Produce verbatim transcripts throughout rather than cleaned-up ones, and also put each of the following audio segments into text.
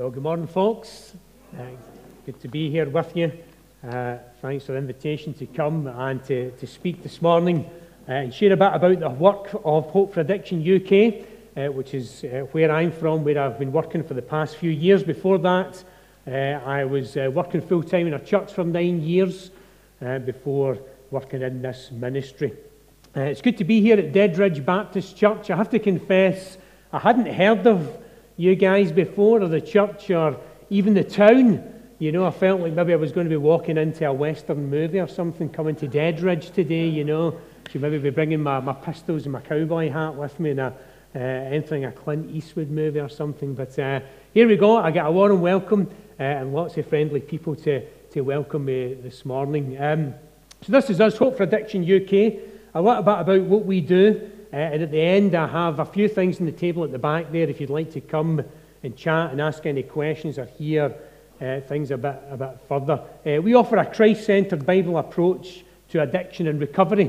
Well, good morning, folks. Uh, good to be here with you. Uh, thanks for the invitation to come and to, to speak this morning uh, and share a bit about the work of Hope for Addiction U K, uh, which is uh, where I'm from, where I've been working for the past few years. Before that, uh, I was uh, working full-time in a church for nine years uh, before working in this ministry. Uh, it's good to be here at Deadridge Baptist Church. I have to confess, I hadn't heard of you guys before, or the church, or even the town. You know, I felt like maybe I was going to be walking into a Western movie or something, coming to Deadridge today, you know. Should maybe be bringing my, my pistols and my cowboy hat with me and a, uh, entering a Clint Eastwood movie or something. But uh, here we go. I get a warm welcome uh, and lots of friendly people to, to welcome me this morning. Um, so this is us, Hope for Addiction U K. A little bit about what we do. Uh, and at the end, I have a few things on the table at the back there if you'd like to come and chat and ask any questions or hear uh, things a bit, a bit further. Uh, we offer a Christ-centered Bible approach to addiction and recovery.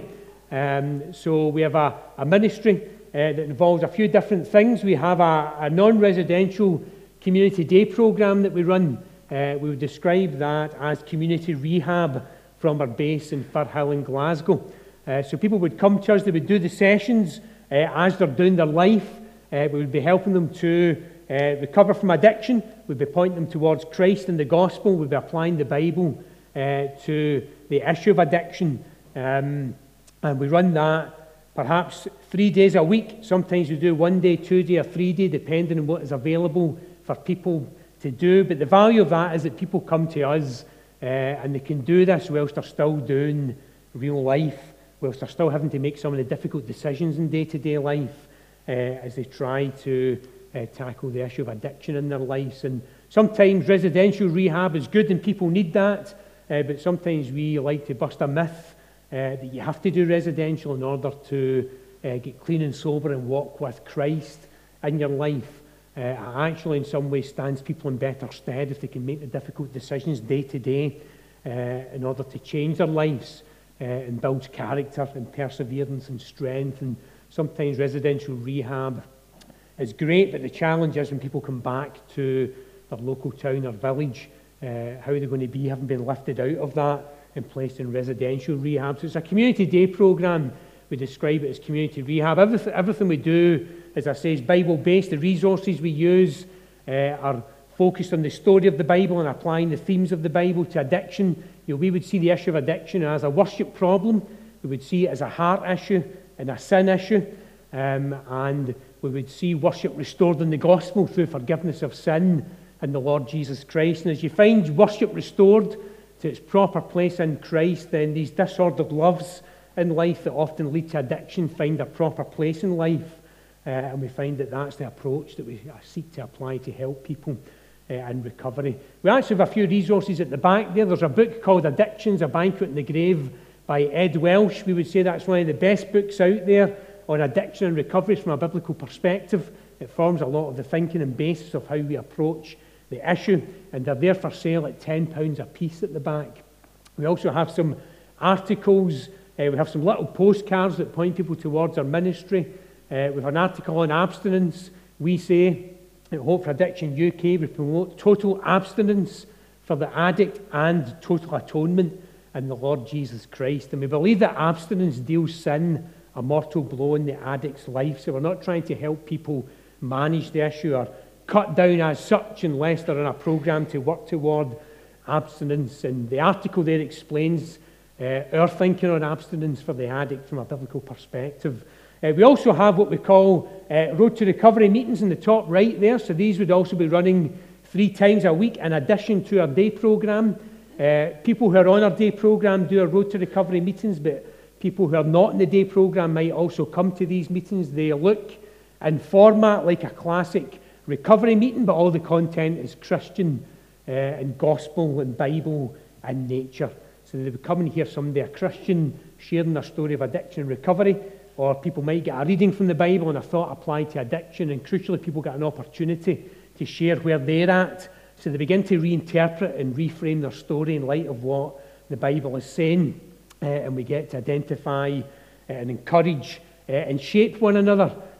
Um, so we have a, a ministry uh, that involves a few different things. We have a, a non-residential community day program that we run. Uh, we would describe that as community rehab from our base in Firhill in Glasgow. Uh, so people would come to us, they would do the sessions uh, as they're doing their life. Uh, we would be helping them to uh, recover from addiction. We'd be pointing them towards Christ and the gospel. We'd be applying the Bible uh, to the issue of addiction. Um, and we run that perhaps three days a week. Sometimes we do one day, two day, or three day, depending on what is available for people to do. But the value of that is that people come to us uh, and they can do this whilst they're still doing real life, whilst they're still having to make some of the difficult decisions in day-to-day life uh, as they try to uh, tackle the issue of addiction in their lives. And sometimes residential rehab is good and people need that, uh, but sometimes we like to bust a myth uh, that you have to do residential in order to uh, get clean and sober and walk with Christ in your life. Uh, it actually, in some ways, stands people in better stead if they can make the difficult decisions day-to-day uh, in order to change their lives. Uh, and builds character and perseverance and strength. And sometimes residential rehab is great, but the challenge is when people come back to their local town or village, uh, how are they going to be having been lifted out of that and placed in residential rehab. So it's a community day program. We describe it as community rehab. Everything, everything we do, as I say, is Bible-based. The resources we use uh, are focused on the story of the Bible and applying the themes of the Bible to addiction. You know, we would see the issue of addiction as a worship problem. We would see it as a heart issue and a sin issue. Um, and we would see worship restored in the gospel through forgiveness of sin in the Lord Jesus Christ. And as you find worship restored to its proper place in Christ, then these disordered loves in life that often lead to addiction find a proper place in life. Uh, and we find that that's the approach that we seek to apply to help people Uh, and recovery. We actually have a few resources at the back there. There's a book called Addictions, A Banquet in the Grave by Ed Welsh. We would say that's one of the best books out there on addiction and recovery from a biblical perspective. It forms a lot of the thinking and basis of how we approach the issue, and they're there for sale at ten pounds a piece at the back. We also have some articles. Uh, we have some little postcards that point people towards our ministry. Uh, we have an article on abstinence. We say at Hope for Addiction U K, we promote total abstinence for the addict and total atonement in the Lord Jesus Christ. And we believe that abstinence deals sin a mortal blow in the addict's life. So we're not trying to help people manage the issue or cut down as such unless they're in a program to work toward abstinence. And the article there explains uh, our thinking on abstinence for the addict from a biblical perspective. Uh, we also have what we call uh, Road to Recovery meetings in the top right there. So these would also be running three times a week in addition to our day program. Uh, people who are on our day program do our Road to Recovery meetings, but people who are not in the day program might also come to these meetings. They look in format like a classic recovery meeting, but all the content is Christian uh, and gospel and Bible in nature. So they would come and hear somebody, a Christian, sharing their story of addiction and recovery. Or people might get a reading from the Bible and a thought applied to addiction, and crucially people get an opportunity to share where they're at. So they begin to reinterpret and reframe their story in light of what the Bible is saying. Uh, and we get to identify uh, and encourage uh, and shape one another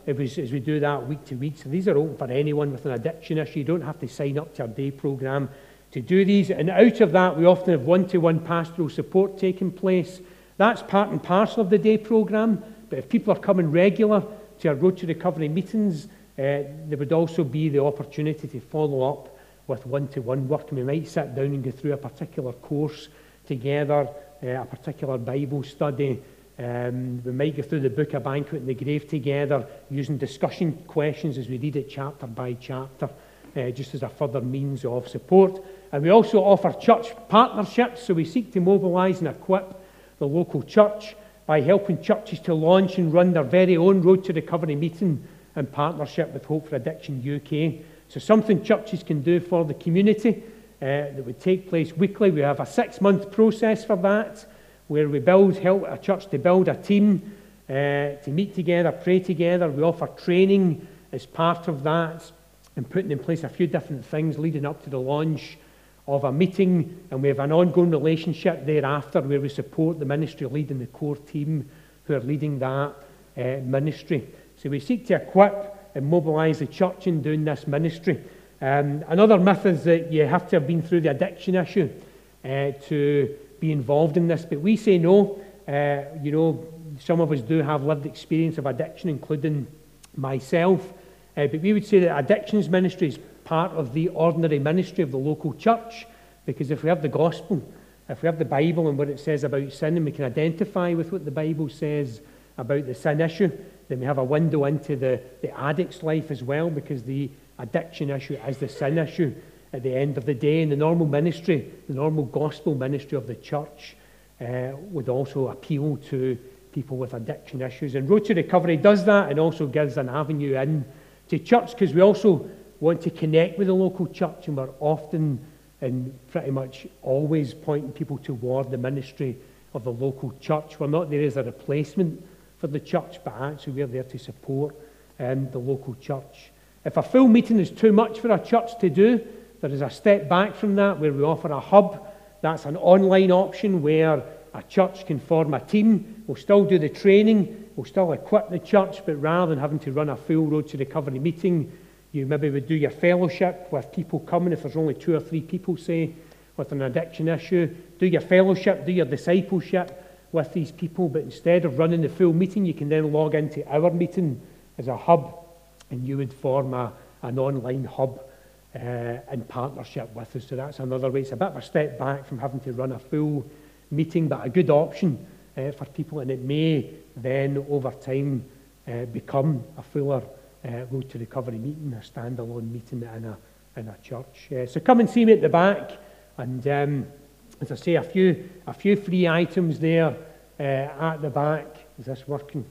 as we, as we do that week to week. So these are open for anyone with an addiction issue. You don't have to sign up to our day programme to do these. And out of that, we often have one-to-one pastoral support taking place. That's part and parcel of the day programme. But if people are coming regular to our Road to Recovery meetings, uh, there would also be the opportunity to follow up with one-to-one work. And we might sit down and go through a particular course together, uh, a particular Bible study. Um, we might go through the book of Banquet in the Grave together, using discussion questions as we read it chapter by chapter, uh, just as a further means of support. And we also offer church partnerships, so we seek to mobilise and equip the local church by helping churches to launch and run their very own Road to Recovery meeting in partnership with Hope for Addiction U K. So something churches can do for the community uh, that would take place weekly. We have a six-month process for that, where we build, help a church to build a team, uh, to meet together, pray together. We offer training as part of that, and putting in place a few different things leading up to the launch of a meeting. And we have an ongoing relationship thereafter where we support the ministry lead and the core team who are leading that uh, ministry. So we seek to equip and mobilise the church in doing this ministry. Um, another myth is that you have to have been through the addiction issue uh, to be involved in this, but we say no. Uh, you know, some of us do have lived experience of addiction, including myself, uh, but we would say that addictions ministry is part of the ordinary ministry of the local church, because if we have the gospel, if we have the Bible and what it says about sin, and we can identify with what the Bible says about the sin issue, then we have a window into the, the addict's life as well, because the addiction issue is the sin issue at the end of the day. And the normal ministry, the normal gospel ministry of the church uh, would also appeal to people with addiction issues. And Road to Recovery does that, and also gives an avenue in to church, because we also want to connect with the local church, and we're often and pretty much always pointing people toward the ministry of the local church. We're not there as a replacement for the church, but actually we're there to support um, the local church. If a full meeting is too much for a church to do, there is a step back from that where we offer a hub. That's an online option where a church can form a team. We'll still do the training, we'll still equip the church, but rather than having to run a full Road to Recovery meeting, you maybe would do your fellowship with people coming, if there's only two or three people, say, with an addiction issue. Do your fellowship, do your discipleship with these people, but instead of running the full meeting, you can then log into our meeting as a hub, and you would form a, an online hub uh, in partnership with us. So that's another way. It's a bit of a step back from having to run a full meeting, but a good option uh, for people, and it may then, over time, uh, become a fuller uh, Road to Recovery meeting, a standalone meeting in a, in a church. Uh, so come and see me at the back, and um, as I say, a few, a few free items there uh, at the back. Is this working?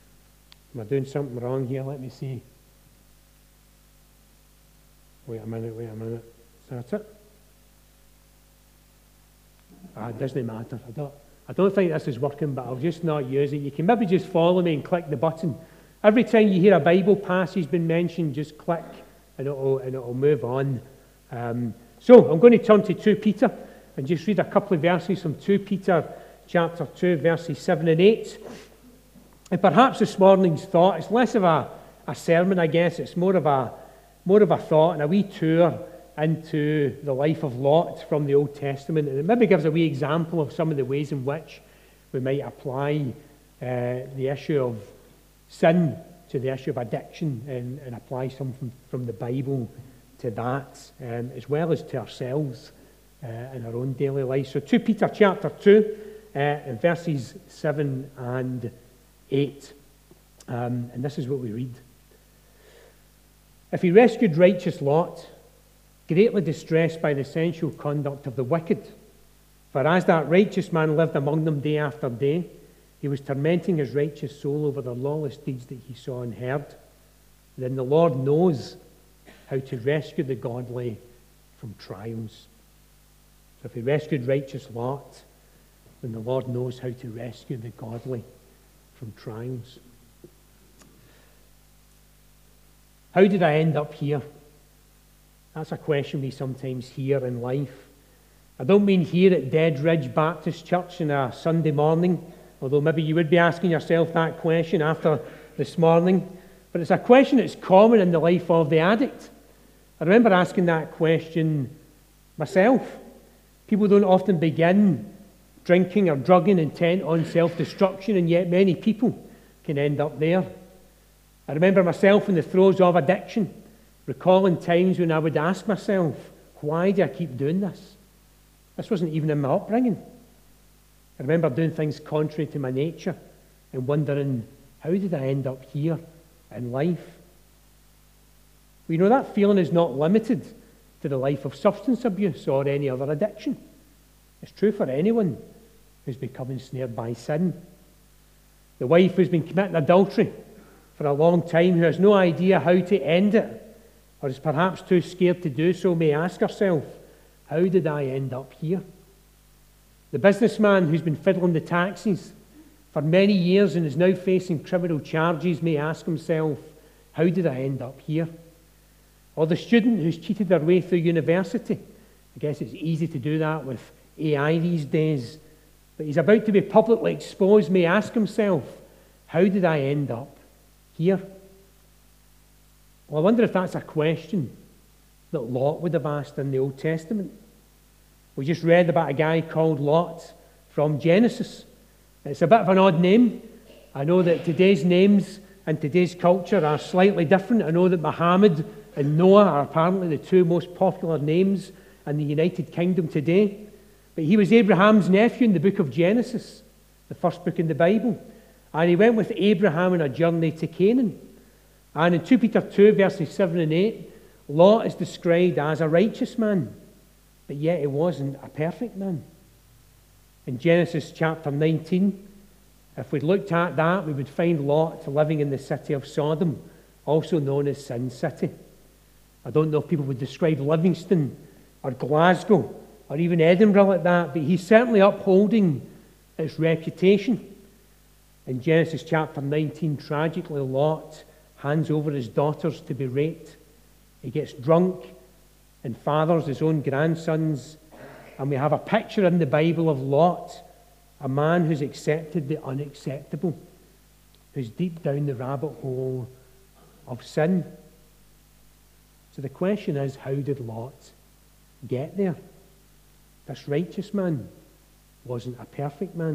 Am I doing something wrong here? Let me see. Wait a minute, wait a minute. Is that it? Ah, it doesn't matter. I don't, I don't think this is working, but I'll just not use it. You can maybe just follow me and click the button. Every time you hear a Bible passage being mentioned, just click and it'll, and it'll move on. Um, so I'm going to turn to Second Peter and just read a couple of verses from Second Peter chapter two, verses seven and eight. And perhaps this morning's thought is less of a, a sermon, I guess. It's more of a more of a thought and a wee tour into the life of Lot from the Old Testament. And it maybe gives a wee example of some of the ways in which we might apply uh, the issue of sin to the issue of addiction, and, and apply some from, from the Bible to that, um, as well as to ourselves uh, in our own daily life. So Second Peter chapter two, uh, and verses seven and eight. Um, and this is what we read. If he rescued righteous Lot, greatly distressed by the sensual conduct of the wicked, for as that righteous man lived among them day after day, he was tormenting his righteous soul over the lawless deeds that he saw and heard, then the Lord knows how to rescue the godly from trials. So if he rescued righteous Lot, then the Lord knows how to rescue the godly from trials. How did I end up here? That's a question we sometimes hear in life. I don't mean here at Dead Ridge Baptist Church on a Sunday morning, although maybe you would be asking yourself that question after this morning. But it's a question that's common in the life of the addict. I remember asking that question myself. People don't often begin drinking or drugging intent on self-destruction, and yet many people can end up there. I remember myself in the throes of addiction, recalling times when I would ask myself, why do I keep doing this? This wasn't even in my upbringing. I remember doing things contrary to my nature and wondering, how did I end up here in life? We know that feeling is not limited to the life of substance abuse or any other addiction. It's true for anyone who's become ensnared by sin. The wife who's been committing adultery for a long time, who has no idea how to end it, or is perhaps too scared to do so, may ask herself, how did I end up here? The businessman who's been fiddling the taxis for many years and is now facing criminal charges may ask himself, how did I end up here? Or the student who's cheated their way through university. I guess it's easy to do that with A I these days. But he's about to be publicly exposed, may ask himself, how did I end up here? Well, I wonder if that's a question that Lot would have asked in the Old Testament. We just read about a guy called Lot from Genesis. It's a bit of an odd name. I know that today's names and today's culture are slightly different. I know that Muhammad and Noah are apparently the two most popular names in the United Kingdom today. But he was Abraham's nephew in the book of Genesis, the first book in the Bible. And he went with Abraham on a journey to Canaan. And in Second Peter two, verses seven and eight, Lot is described as a righteous man, but yet he wasn't a perfect man. In Genesis chapter nineteen, if we looked at that, we would find Lot living in the city of Sodom, also known as Sin City. I don't know if people would describe Livingston or Glasgow or even Edinburgh like that, but he's certainly upholding its reputation. In Genesis chapter nineteen, tragically, Lot hands over his daughters to be raped. He gets drunk and fathers his own grandsons. And we have a picture in the Bible of Lot, a man who's accepted the unacceptable, who's deep down the rabbit hole of sin. So the question is, how did Lot get there? This righteous man wasn't a perfect man.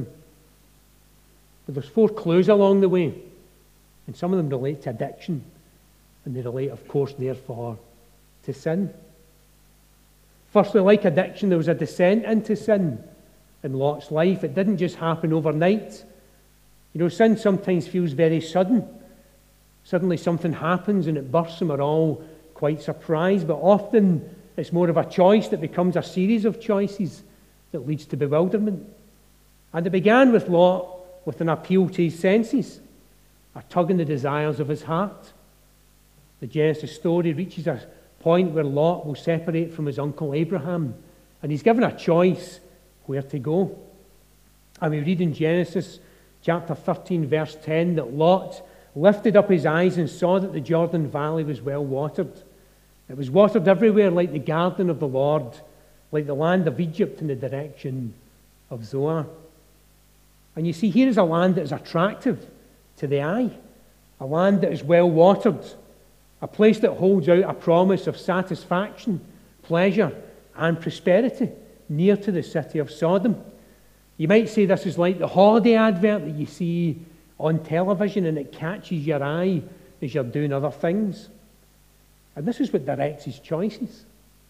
But there's four clues along the way, and some of them relate to addiction, and they relate, of course, therefore, to sin. Firstly, like addiction, there was a descent into sin in Lot's life. It didn't just happen overnight. You know, sin sometimes feels very sudden. Suddenly something happens and it bursts and we're all quite surprised, but often it's more of a choice that becomes a series of choices that leads to bewilderment. And it began with Lot with an appeal to his senses, a tug in the desires of his heart. The Genesis story reaches a point where Lot will separate from his uncle Abraham, and he's given a choice where to go. And we read in Genesis chapter thirteen, verse ten, that Lot lifted up his eyes and saw that the Jordan Valley was well watered. It was watered everywhere like the garden of the Lord, like the land of Egypt in the direction of Zoar. And you see, here is a land that is attractive to the eye, a land that is well watered, a place that holds out a promise of satisfaction, pleasure, and prosperity near to the city of Sodom. You might say this is like the holiday advert that you see on television and it catches your eye as you're doing other things. And this is what directs his choices.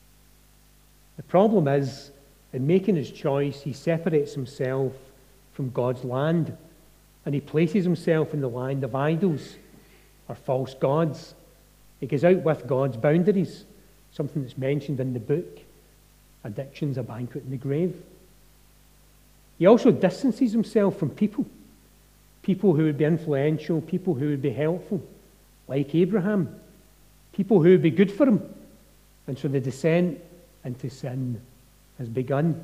The problem is, in making his choice, he separates himself from God's land and he places himself in the land of idols or false gods. He goes out with God's boundaries, something that's mentioned in the book, Addiction's a Banquet in the Grave. He also distances himself from people, people who would be influential, people who would be helpful, like Abraham, people who would be good for him. And so the descent into sin has begun.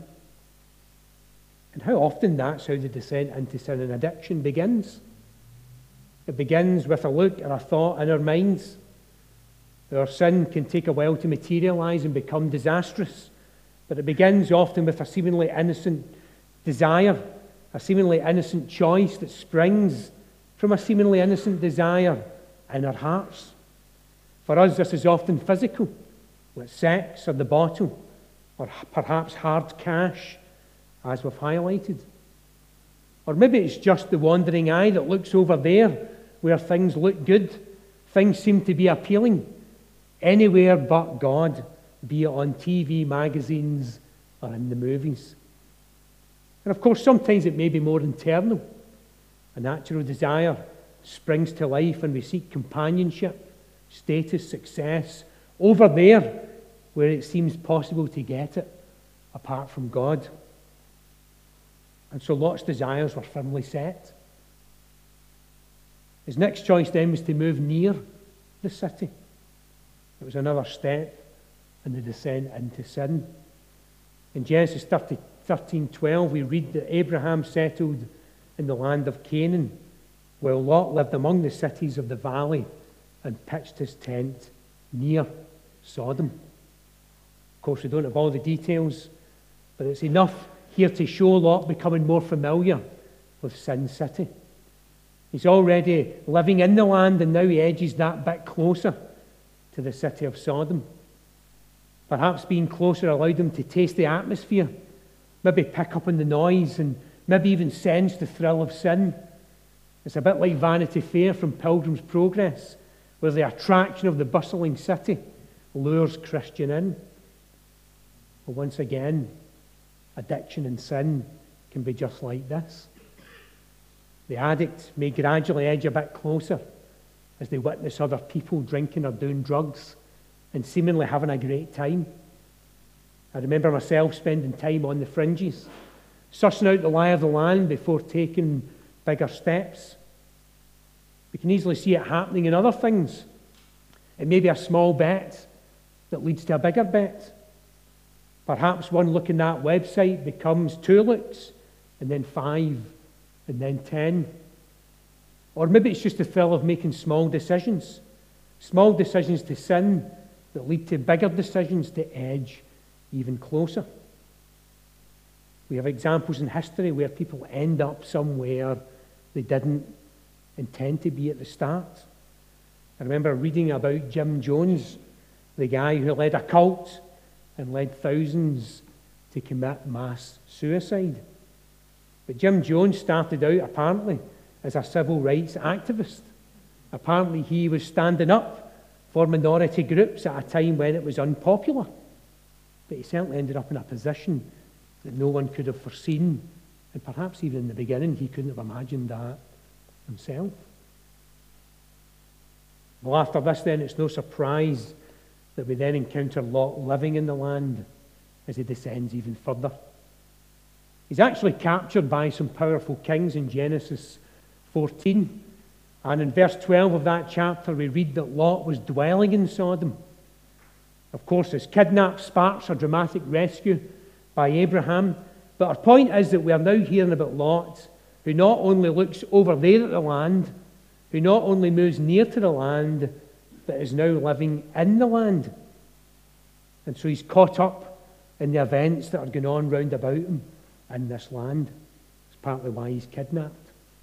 And how often that's how the descent into sin and addiction begins. It begins with a look or a thought in our minds. Our sin can take a while to materialize and become disastrous, but it begins often with a seemingly innocent desire, a seemingly innocent choice that springs from a seemingly innocent desire in our hearts. For us, this is often physical, like sex or the bottle, or perhaps hard cash, as we've highlighted. Or maybe it's just the wandering eye that looks over there where things look good, things seem to be appealing, anywhere but God, be it on T V, magazines, or in the movies. And of course, sometimes it may be more internal. A natural desire springs to life and we seek companionship, status, success, over there where it seems possible to get it, apart from God. And so Lot's desires were firmly set. His next choice then was to move near the city. It was another step in the descent into sin. In Genesis thirteen twelve, we read that Abraham settled in the land of Canaan, while Lot lived among the cities of the valley and pitched his tent near Sodom. Of course, we don't have all the details, but it's enough here to show Lot becoming more familiar with Sin City. He's already living in the land, and now he edges that bit closer to the city of Sodom. Perhaps being closer allowed him to taste the atmosphere, maybe pick up on the noise, and maybe even sense the thrill of sin. It's a bit like Vanity Fair from Pilgrim's Progress, where the attraction of the bustling city lures Christian in. But once again, addiction and sin can be just like this. The addict may gradually edge a bit closer as they witness other people drinking or doing drugs and seemingly having a great time. I remember myself spending time on the fringes, sussing out the lie of the land before taking bigger steps. We can easily see it happening in other things. It may be a small bet that leads to a bigger bet. Perhaps one look in that website becomes two looks, and then five, and then ten. Or maybe it's just the thrill of making small decisions. Small decisions to sin that lead to bigger decisions to edge even closer. We have examples in history where people end up somewhere they didn't intend to be at the start. I remember reading about Jim Jones, the guy who led a cult and led thousands to commit mass suicide. But Jim Jones started out, apparently, as a civil rights activist. Apparently he was standing up for minority groups at a time when it was unpopular. But he certainly ended up in a position that no one could have foreseen, and perhaps even in the beginning he couldn't have imagined that himself. Well, after this then, it's no surprise that we then encounter Lot living in the land as he descends even further. He's actually captured by some powerful kings in Genesis fourteen. And in verse twelve of that chapter, we read that Lot was dwelling in Sodom. Of course, his kidnap sparks a dramatic rescue by Abraham. But our point is that we are now hearing about Lot, who not only looks over there at the land, who not only moves near to the land, but is now living in the land. And so he's caught up in the events that are going on round about him in this land. It's partly why he's kidnapped.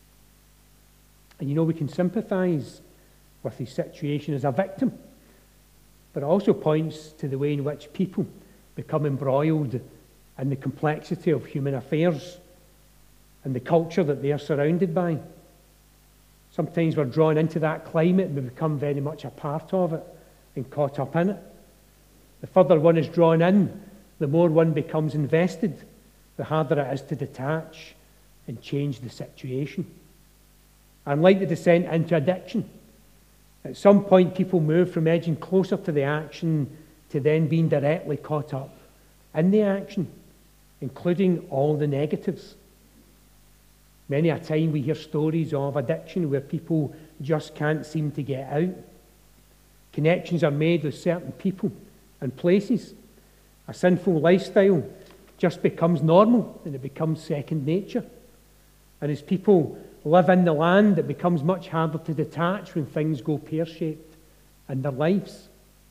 And you know, we can sympathize with his situation as a victim, but it also points to the way in which people become embroiled in the complexity of human affairs and the culture that they are surrounded by. Sometimes we're drawn into that climate and we become very much a part of it and caught up in it. The further one is drawn in, the more one becomes invested, the harder it is to detach and change the situation. And like the descent into addiction, at some point people move from edging closer to the action to then being directly caught up in the action, including all the negatives. Many a time we hear stories of addiction where people just can't seem to get out. Connections are made with certain people and places. A sinful lifestyle just becomes normal and it becomes second nature. And as people live in the land, it becomes much harder to detach when things go pear-shaped in their lives.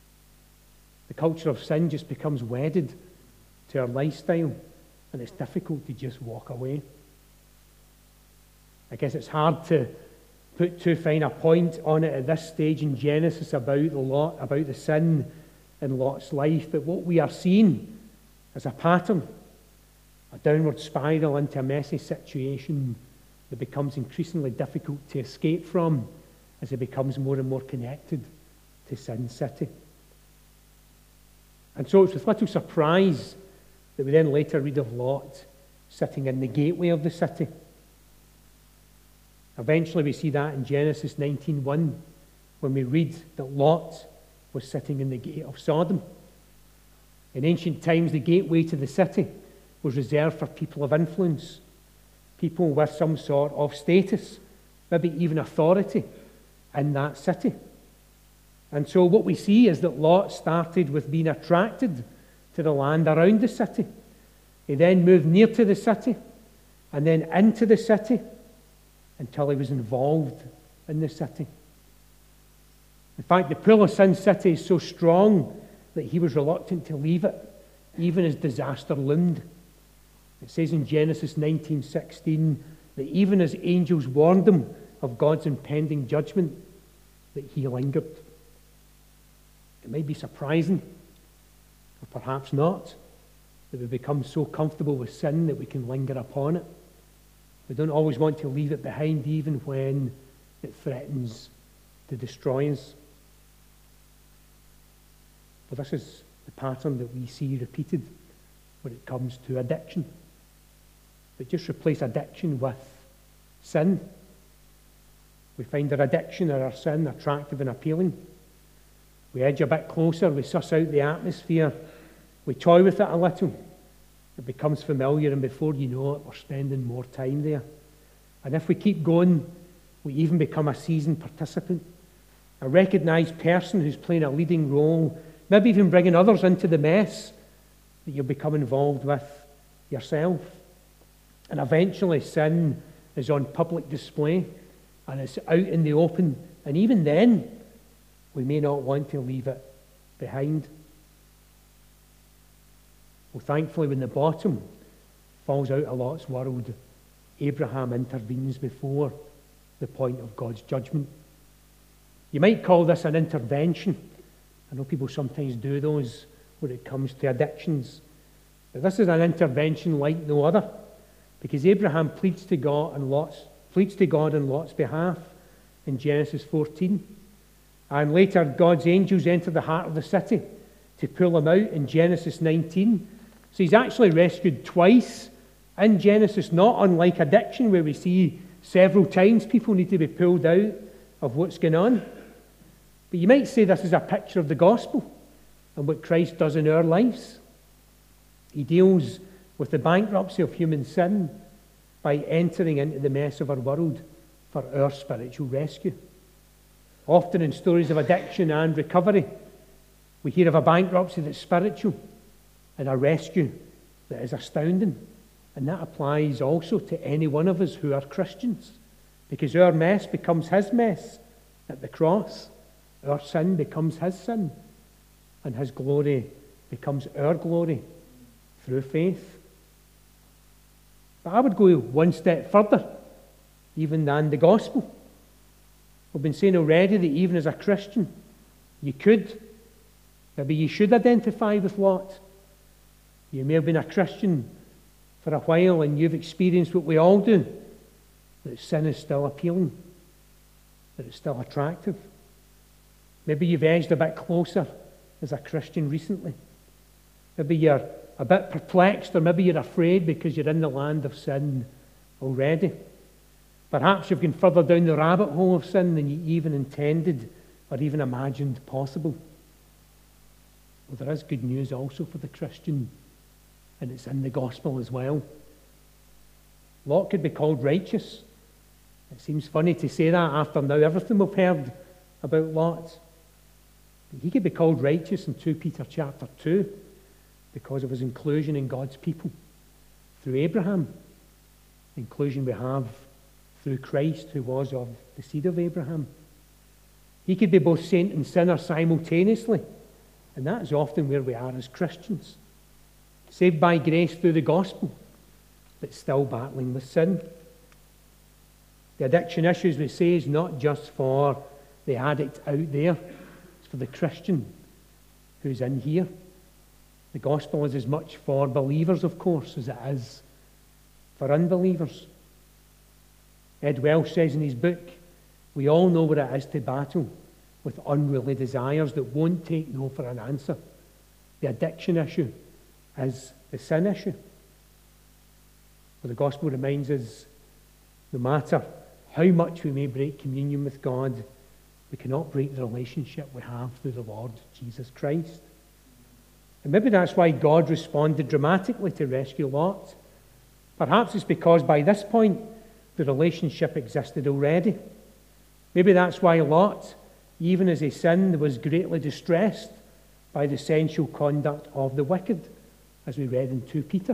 The culture of sin just becomes wedded to our lifestyle, and it's difficult to just walk away. I guess it's hard to put too fine a point on it at this stage in Genesis about the Lot, about the sin in Lot's life, but what we are seeing is a pattern, a downward spiral into a messy situation that becomes increasingly difficult to escape from as it becomes more and more connected to Sin City. And so it's with little surprise that we then later read of Lot sitting in the gateway of the city. Eventually we see that in Genesis nineteen one, when we read that Lot was sitting in the gate of Sodom. In ancient times, the gateway to the city was reserved for people of influence, people with some sort of status, maybe even authority in that city. And so what we see is that Lot started with being attracted to the land around the city. He then moved near to the city and then into the city until he was involved in the city. In fact, the pull of Sin City is so strong that he was reluctant to leave it, even as disaster loomed. It says in Genesis nineteen sixteen that even as angels warned him of God's impending judgment, that he lingered. It may be surprising, or perhaps not, that we become so comfortable with sin that we can linger upon it. We don't always want to leave it behind, even when it threatens to destroy us. But this is the pattern that we see repeated when it comes to addiction. But just replace addiction with sin. We find our addiction or our sin attractive and appealing. We edge a bit closer, we suss out the atmosphere, we toy with it a little. It becomes familiar, and before you know it, we're spending more time there. And if we keep going, we even become a seasoned participant, a recognised person who's playing a leading role, maybe even bringing others into the mess that you'll become involved with yourself. And eventually sin is on public display and it's out in the open, and even then we may not want to leave it behind. Well, thankfully, when the bottom falls out of Lot's world, Abraham intervenes before the point of God's judgment. You might call this an intervention. I know people sometimes do those when it comes to addictions. But this is an intervention like no other, because Abraham pleads to God and Lot's pleads to God on Lot's behalf in Genesis fourteen. And later, God's angels enter the heart of the city to pull him out in Genesis nineteen. So he's actually rescued twice in Genesis, not unlike addiction, where we see several times people need to be pulled out of what's going on. But you might say this is a picture of the gospel and what Christ does in our lives. He deals with the bankruptcy of human sin by entering into the mess of our world for our spiritual rescue. Often in stories of addiction and recovery, we hear of a bankruptcy that's spiritual and a rescue that is astounding. And that applies also to any one of us who are Christians, because our mess becomes his mess at the cross. Our sin becomes his sin, and his glory becomes our glory through faith. But I would go one step further, even than the gospel. We've been saying already that even as a Christian, you could, maybe you should identify with Lot. You may have been a Christian for a while and you've experienced what we all do, that sin is still appealing, that it's still attractive. Maybe you've edged a bit closer as a Christian recently. Maybe you're a bit perplexed, or maybe you're afraid because you're in the land of sin already. Perhaps you've gone further down the rabbit hole of sin than you even intended or even imagined possible. Well, there is good news also for the Christian, and it's in the gospel as well. Lot could be called righteous. It seems funny to say that after now everything we've heard about Lot. But he could be called righteous in Second Peter chapter two because of his inclusion in God's people through Abraham. Inclusion we have through Christ, who was of the seed of Abraham. He could be both saint and sinner simultaneously, and that is often where we are as Christians. Saved by grace through the gospel, but still battling with sin. The addiction issue, as we say, is not just for the addict out there. It's for the Christian who's in here. The gospel is as much for believers, of course, as it is for unbelievers. Ed Welch says in his book, we all know what it is to battle with unruly desires that won't take no for an answer. The addiction issue is the sin issue. But the gospel reminds us, no matter how much we may break communion with God, we cannot break the relationship we have through the Lord Jesus Christ. And maybe that's why God responded dramatically to rescue Lot. Perhaps it's because by this point, the relationship existed already. Maybe that's why Lot, even as he sinned, was greatly distressed by the sensual conduct of the wicked, as we read in Second Peter.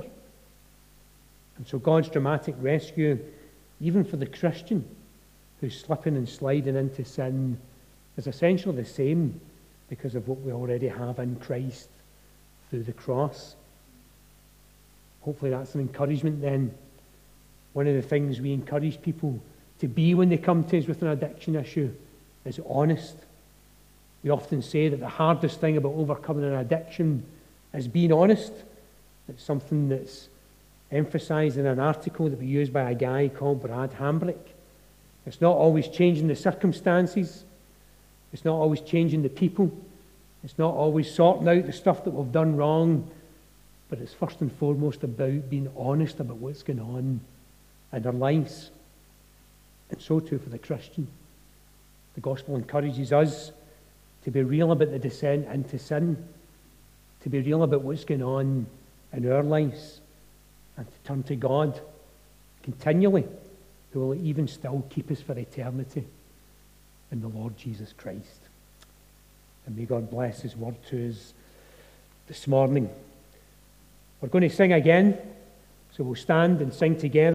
And so God's dramatic rescue, even for the Christian who's slipping and sliding into sin, is essentially the same because of what we already have in Christ through the cross. Hopefully that's an encouragement then. One of the things we encourage people to be when they come to us with an addiction issue is honest. We often say that the hardest thing about overcoming an addiction is being honest. It's something that's emphasized in an article that we used by a guy called Brad Hambrick. It's not always changing the circumstances. It's not always changing the people. It's not always sorting out the stuff that we've done wrong. But it's first and foremost about being honest about what's going on in our lives. And so too for the Christian. The gospel encourages us to be real about the descent into sin, to be real about what's going on in our lives, and to turn to God continually, who will even still keep us for eternity in the Lord Jesus Christ. And may God bless his word to us this morning. We're going to sing again, so we'll stand and sing together.